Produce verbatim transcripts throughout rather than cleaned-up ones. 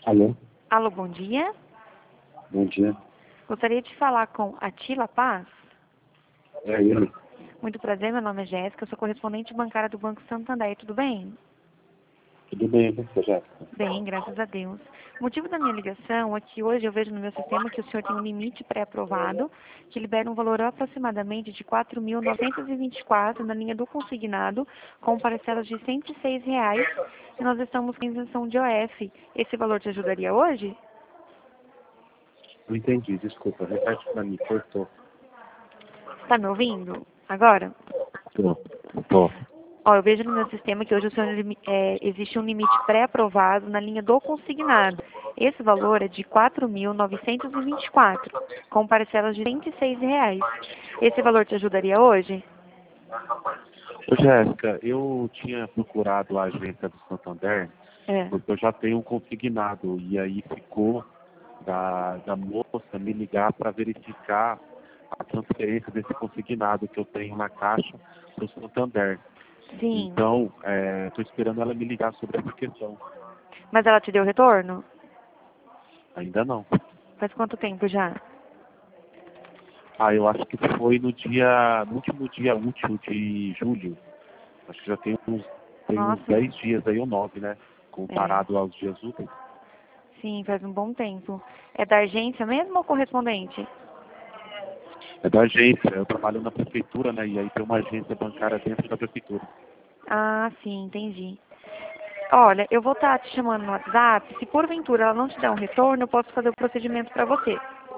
Alô, Alô, bom dia. bom dia. Gostaria de falar com Atila Paz. É ele. Muito prazer, meu nome é Jéssica, eu sou correspondente bancária do Banco Santander, tudo bem? Tudo bem, você já? Bem, graças a Deus. O motivo da minha ligação é que hoje eu vejo no meu sistema que o senhor tem um limite pré-aprovado, que libera um valor aproximadamente de quatro mil novecentos e vinte e quatro na linha do consignado, com parcelas de cento e seis reais, e nós estamos com isenção de O F. Esse valor te ajudaria hoje? Não entendi, desculpa. Repete pra mim, cortou. Está me ouvindo? Agora? Tô, tô. Ó, eu vejo no meu sistema que hoje o senhor, limi- é, existe um limite pré-aprovado na linha do consignado. Esse valor é de quatro mil novecentos e vinte e quatro, com parcelas de cento e seis reais. Esse valor te ajudaria hoje? Ô, Jéssica, eu tinha procurado a agência do Santander, É. porque eu já tenho um consignado, e aí ficou da, da moça me ligar para verificar a transferência desse consignado que eu tenho na caixa para o Santander. Sim. Então, estou esperando ela me ligar sobre essa questão. Mas ela te deu retorno? Ainda não. Faz quanto tempo já? Ah, eu acho que foi no dia, no último dia útil de julho. Acho que já tem uns, tem uns Nossa. dez dias aí, ou nove, né? É. Comparado aos dias úteis. Sim, faz um bom tempo. É da agência mesmo ou correspondente? É da agência, eu trabalho na prefeitura, né? E aí tem uma agência bancária dentro da prefeitura. Ah, sim, entendi. Olha, eu vou estar te chamando no WhatsApp. Se porventura ela não te der um retorno, eu posso fazer o procedimento para você.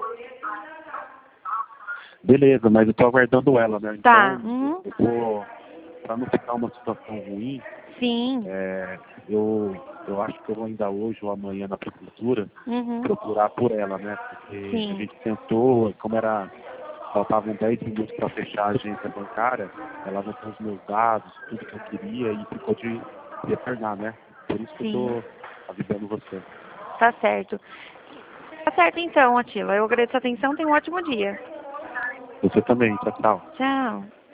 Beleza, mas eu tô aguardando ela, né? Tá. Então, Uhum. eu vou, pra não ficar uma situação ruim, Sim. é, eu, eu acho que eu vou ainda hoje ou amanhã na prefeitura Uhum. procurar por ela, né? Porque a Sim. gente tentou, como era, faltavam dez minutos para fechar a agência bancária, ela anotou os meus dados, tudo que eu queria e ficou de retornar, né? Por isso que eu Sim. tô avisando você. Tá certo. Tá certo então, Atila. Eu agradeço a atenção. Tenha um ótimo dia. Você também, tchau, tchau. Tchau.